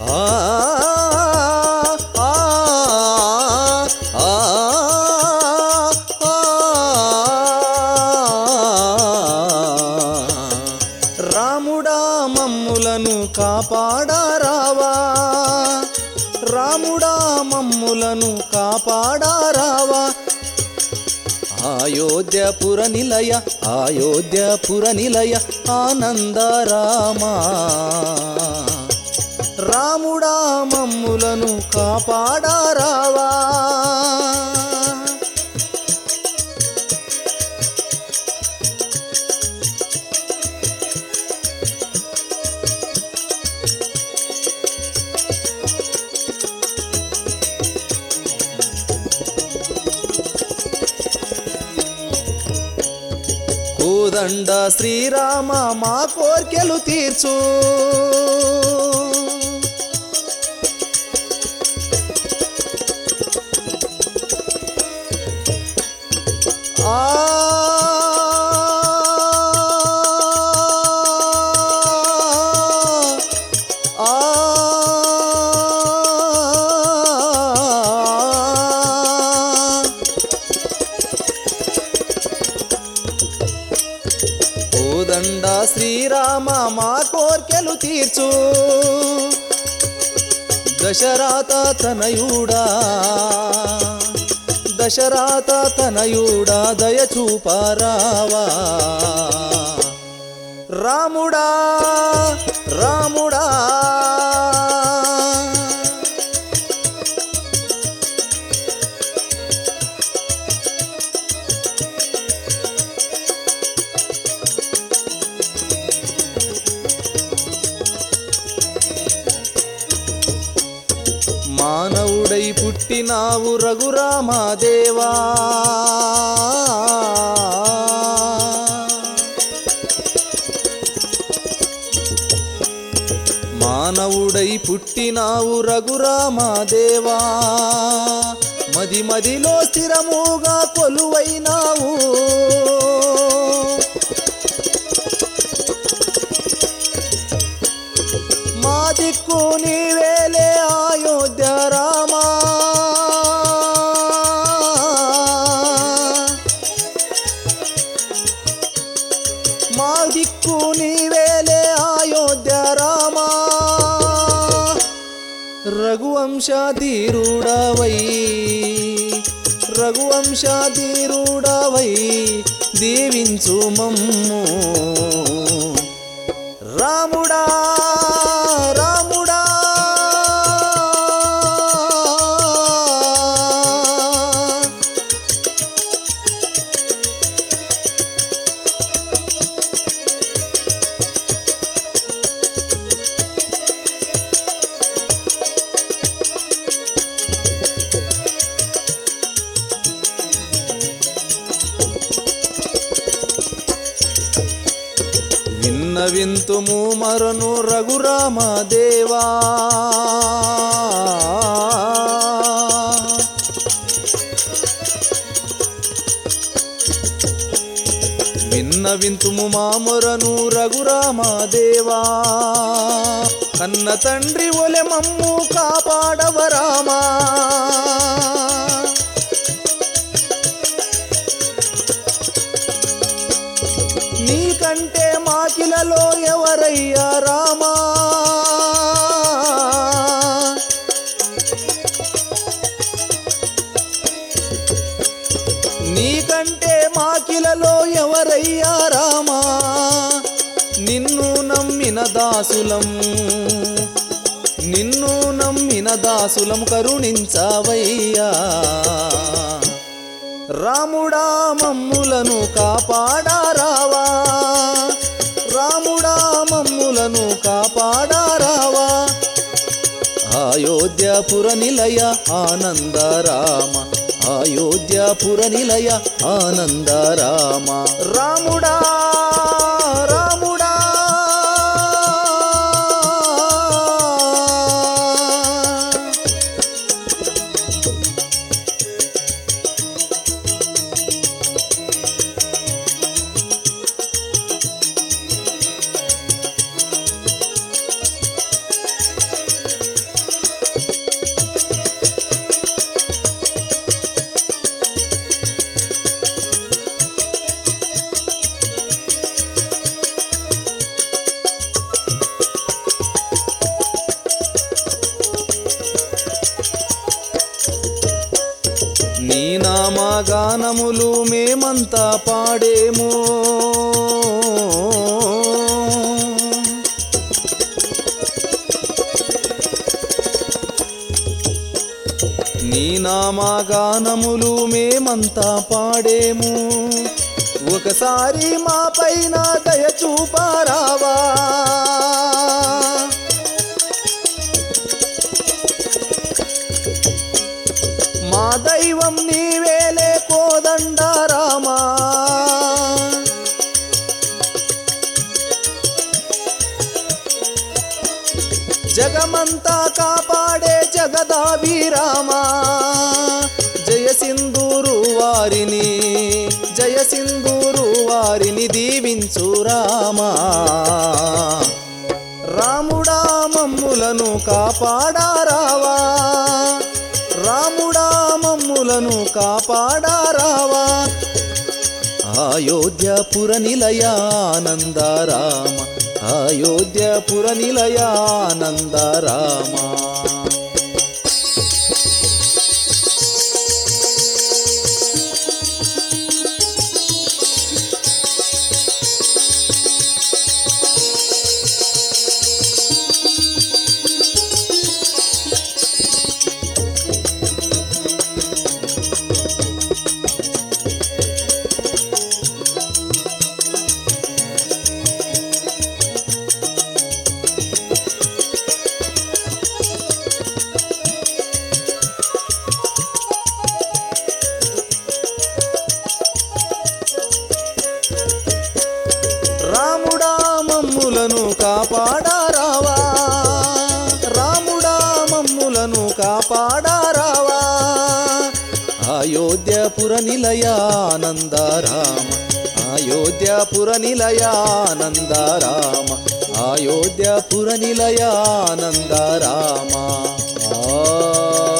ఆ ఆ ఆ రాముడా మమ్ములను కాపాడారావా, రాముడా మమ్ములను కాపాడారావా. అయోధ్యపుర నిలయ, అయోధ్యపుర నిలయ ఆనందరామా, రాముడా మమ్ములను కాపాడారావా. కోదండ శ్రీరామ మా కోర్కెలు తీర్చు, ఆ కోదండ శ్రీరామ మా కోర్కెలు తీర్చు, దశరథ తనయుడా, దశరథ తనయుడా దయచూపరావా. రాముడా రాముడా మానవుడై పుట్టినావు రఘురామదేవా, మానవుడై పుట్టినావు రఘురామదేవా, మది మదిలో స్థిరముగా కొలువైనావు. మా దిక్కు నీవేలే అయోధ్య రామా, మా దిక్కు నీవేలే అయోధ్య రామా. రఘువంశధీరుడవై, రఘువంశధీరుడవై దీవించు మమ్ము. రాముడా రాముడా వింతుము మరను రఘురామదేవా, వింతుము మామొరను రఘురామదేవా. కన్న తండ్రి ఒలె మమ్ము కాపాడవరామా, నీకంటే మాకిలలో ఎవరయ్యా రామా. నీకంటే మాకిలలో ఎవరయ్యా రామా. నిన్ను నమ్మిన దాసులం, నిన్ను నమ్మిన దాసులం కరుణించవయ్యా. రాముడా మమ్ములను కాపాడారావా, రాముడా మమ్ములను కాపాడారావా. అయోధ్యపుర నిలయ ఆనందరామ, అయోధ్యపుర నిలయ ఆనందరామ. రాముడా రాముడా గానములు మేమంతా పాడేము నీ నామా గానములు మేమంతా పాడేము ఒకసారి మా పైన దయ చూపారావా మా దైవం నీవేలే కోదండరామా జగమంతా కాపాడే జగదాభిరామా జయ సింధూరు వారిని దీవించు రామా రాముడా మమ్ములను కాపాడారావా రాముడా మమ్ములను కాపాడారావా అయోధ్యపుర నిలయానందరామ అయోధ్యపుర నిలయానందరామ రాముడా మమ్ములను కాపాడారావా రాముడా మమ్ములను కాపాడారావా అయోధ్యపుర నిలయానందరామ అయోధ్యపుర నిలయానందరామ అయోధ్యపుర నిలయానందరామ